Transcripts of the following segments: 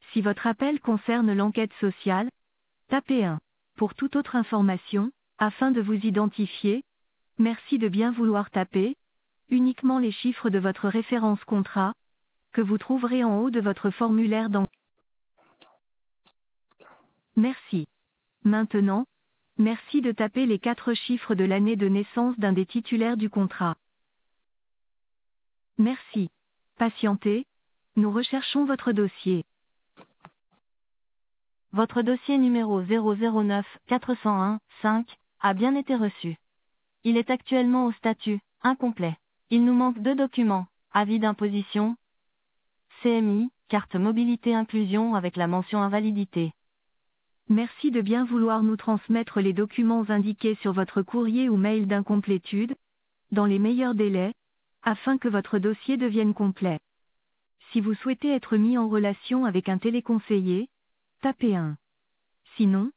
Si votre appel concerne l'enquête sociale, tapez 1. Pour toute autre information, afin de vous identifier, merci de bien vouloir taper uniquement les chiffres de votre référence contrat, que vous trouverez en haut de votre formulaire d'enquête. Merci. Maintenant, merci de taper les 4 chiffres de l'année de naissance d'un des titulaires du contrat. Merci. Patientez, nous recherchons votre dossier. Votre dossier numéro 009 401 5 a bien été reçu. Il est actuellement au statut incomplet. Il nous manque 2 documents, avis d'imposition, CMI, carte mobilité inclusion avec la mention invalidité. Merci de bien vouloir nous transmettre les documents indiqués sur votre courrier ou mail d'incomplétude, dans les meilleurs délais, afin que votre dossier devienne complet. Si vous souhaitez être mis en relation avec un téléconseiller, tapez 1. Sinon,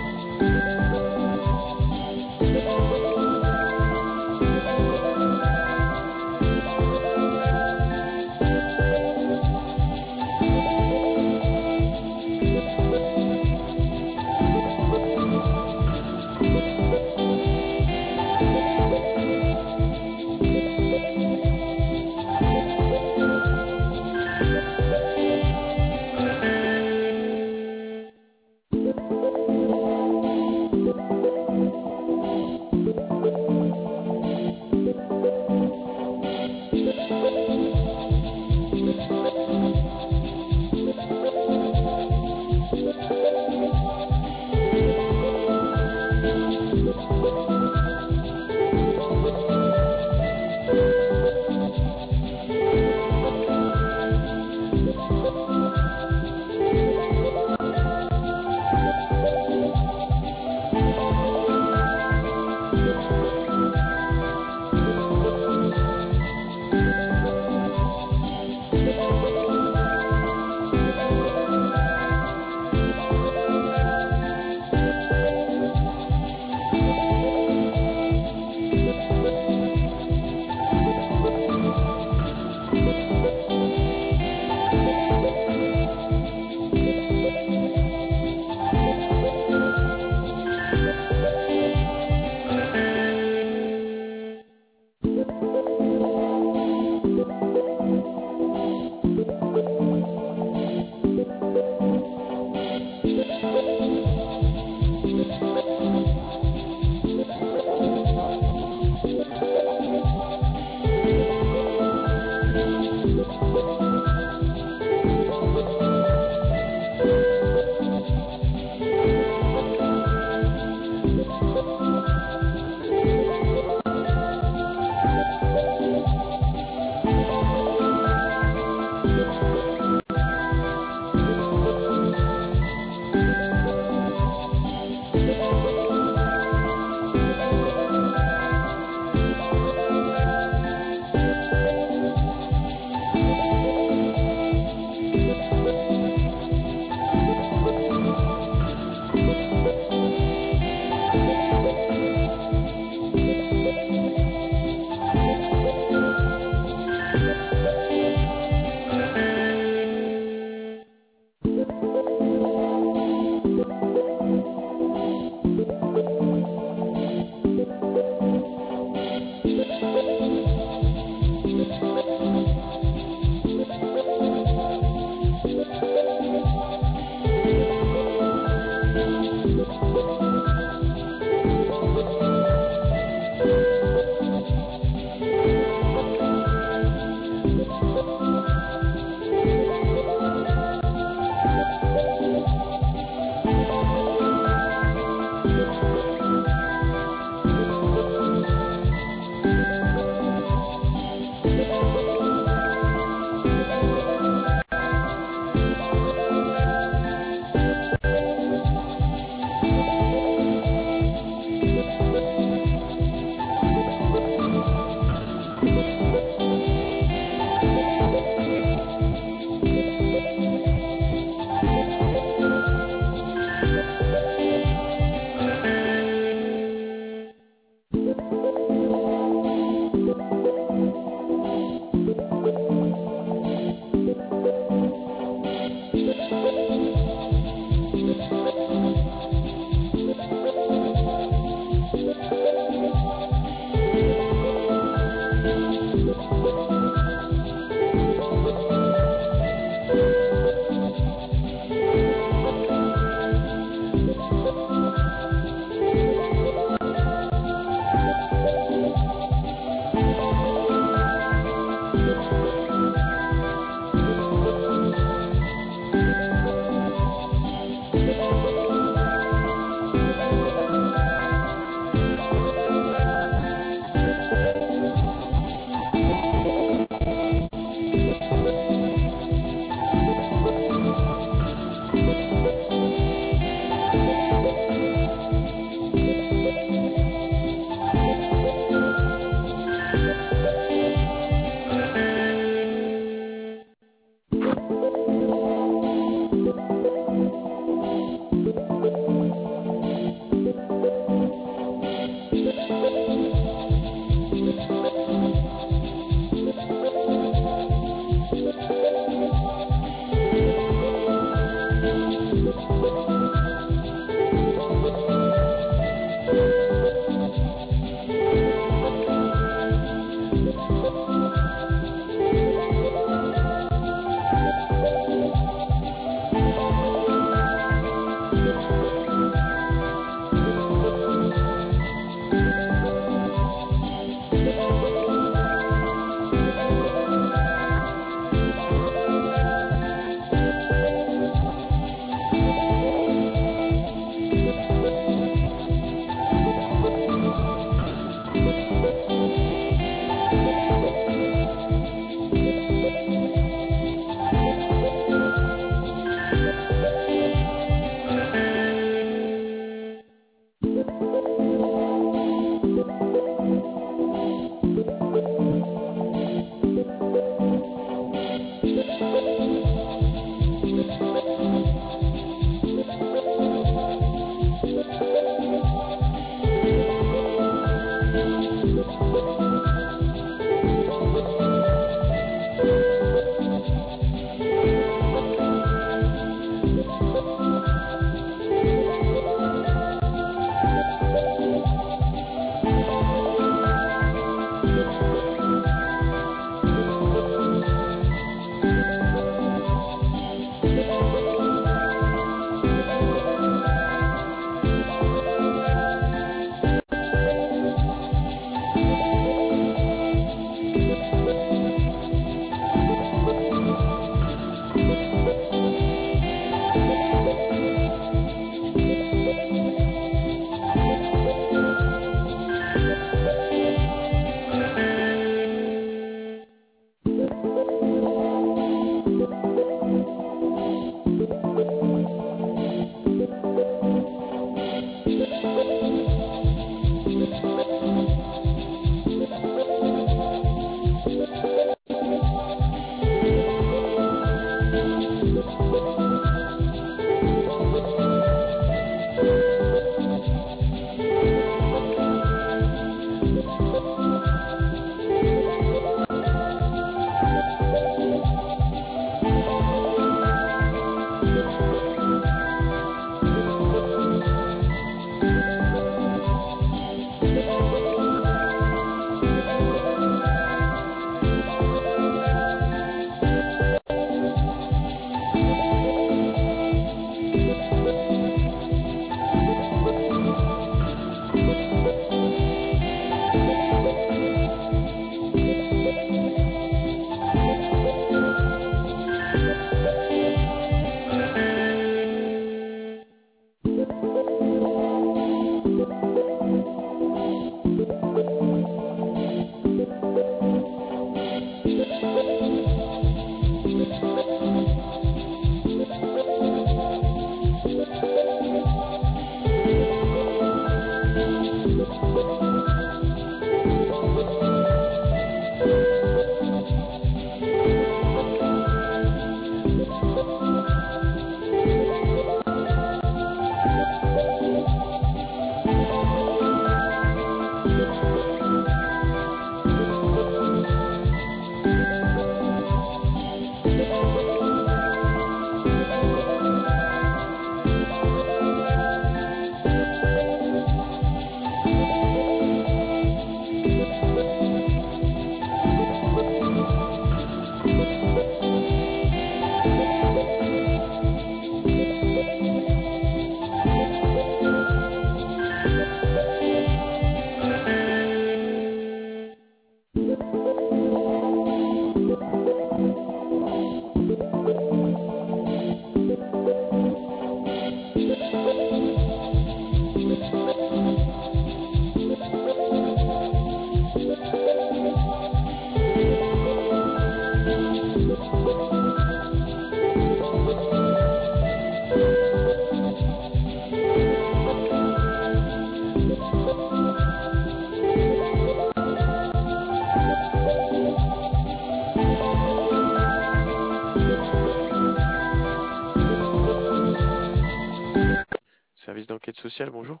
Service d'enquête sociale, bonjour.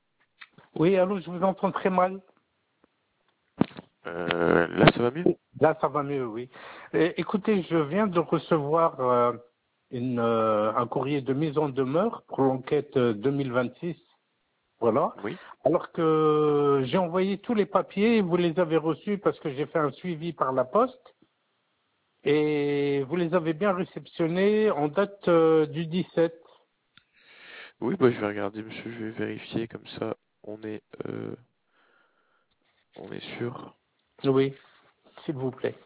Oui, allô, je vous entends très mal. Là, ça va mieux? Là, ça va mieux, oui. Écoutez, je viens de recevoir un courrier de mise en demeure pour l'enquête 2026. Voilà. Oui. Alors que j'ai envoyé tous les papiers, vous les avez reçus parce que j'ai fait un suivi par la poste. Et vous les avez bien réceptionnés en date du 17. Oui, bah, je vais regarder, monsieur, je vais vérifier, comme ça, on est sûr. Oui, s'il vous plaît.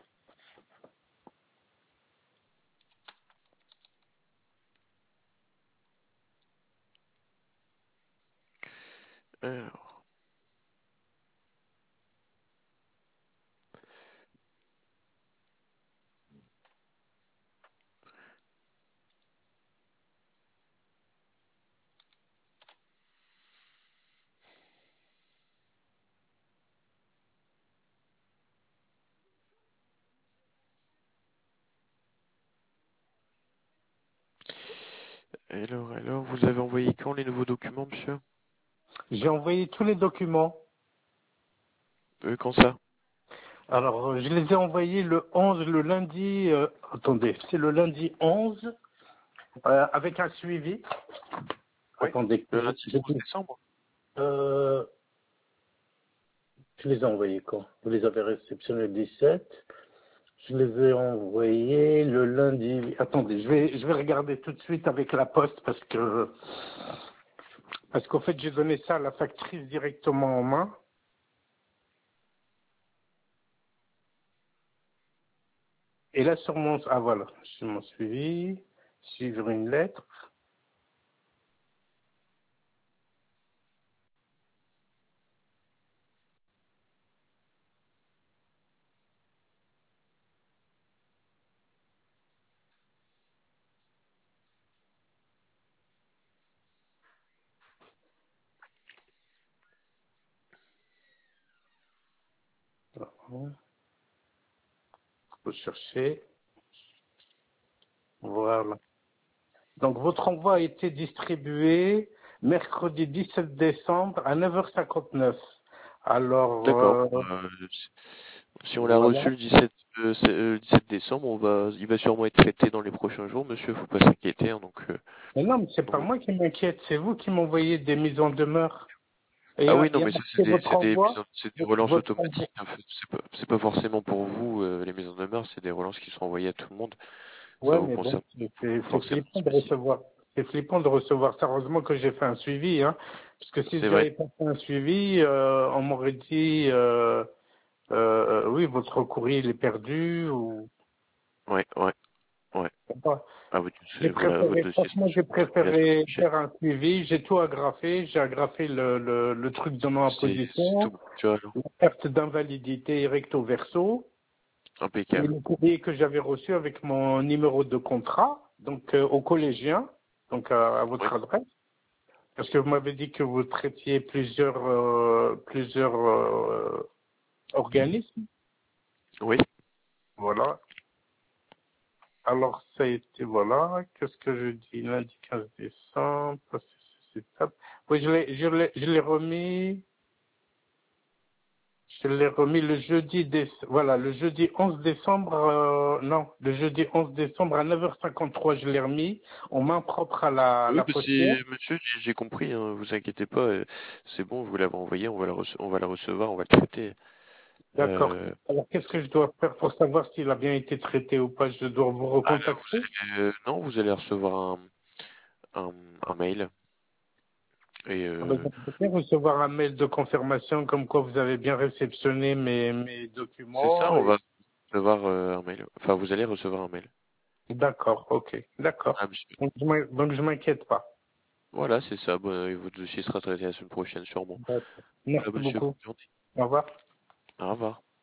Alors, vous avez envoyé quand les nouveaux documents, monsieur? J'ai envoyé tous les documents. Quand ça? Alors, je les ai envoyés le 11, le lundi. Attendez, c'est le lundi 11, avec un suivi. Oui. Attendez, Le lundi 11 décembre? je les ai envoyés quand? Vous les avez réceptionnés le 17. Je les ai envoyés le lundi. Attendez, je vais regarder tout de suite avec la poste parce qu'en fait, j'ai donné ça à la factrice directement en main. Et là, voilà, sur mon suivi, suivre une lettre. Faut chercher. Voilà. Donc, votre envoi a été distribué mercredi 17 décembre à 9h59. Alors, D'accord. Si on l'a voilà. reçu le 17 décembre, il va sûrement être traité dans les prochains jours, monsieur. Faut pas s'inquiéter, hein, Mais non, mais c'est pas donc, moi qui m'inquiète, c'est vous qui m'envoyez des mises en demeure. Et ah oui, il non, y a mais ça, marqué votre envoi, c'est des relances votre envoi. automatiques, hein. C'est pas forcément pour vous, les mises en demeure, c'est des relances qui sont envoyées à tout le monde. Ça Ouais, vous mais bon, concerne c'est forcément flippant de spécifique. recevoir. C'est flippant de recevoir ça. Heureusement que j'ai fait un suivi, hein. Parce que si C'est vrai. j'avais pas fait un suivi, on m'aurait dit, oui, votre courrier il est perdu ou Ouais, ouais, ouais. je sais pas. Ah, votre dossier sera Franchement, j'ai supprimé la semaine préféré prochaine. faire un suivi. J'ai tout agrafé. J'ai agrafé le truc de C'est non-imposition, tout. Tu vois, alors. la carte d'invalidité recto verso et Impeccable. le courrier que j'avais reçu avec mon numéro de contrat, donc au collégien, donc à Oui, votre adresse. Parce que vous m'avez dit que vous traitiez plusieurs organismes. oui. Voilà. Alors, ça a été, voilà. Qu'est-ce que je dis? Lundi 15 décembre. C'est ça. Oui, je l'ai remis. Je l'ai remis le jeudi, voilà, le jeudi 11 décembre, non, le jeudi 11 décembre à 9h53, je l'ai remis, en main propre à Oui, la bah postière. monsieur, j'ai compris, hein, vous inquiétez pas, c'est bon, vous l'avez envoyé, on va la recevoir, on va le traiter. D'accord. Euh, Alors, qu'est-ce que je dois faire pour savoir s'il a bien été traité ou pas? Je dois vous recontacter? non, vous allez recevoir un, un mail, et Ah ben, je peux bien recevoir un mail de confirmation comme quoi vous avez bien réceptionné mes c'est ça, documents. on va recevoir un mail. Enfin, vous allez recevoir un mail. D'accord, ok, d'accord. Ah, monsieur. Donc, je m'inquiète pas. Voilà, c'est ça, bon, et votre dossier sera traité la semaine prochaine, sûrement. D'accord. Voilà, Merci monsieur, beaucoup. bonne journée. Au revoir. Au revoir.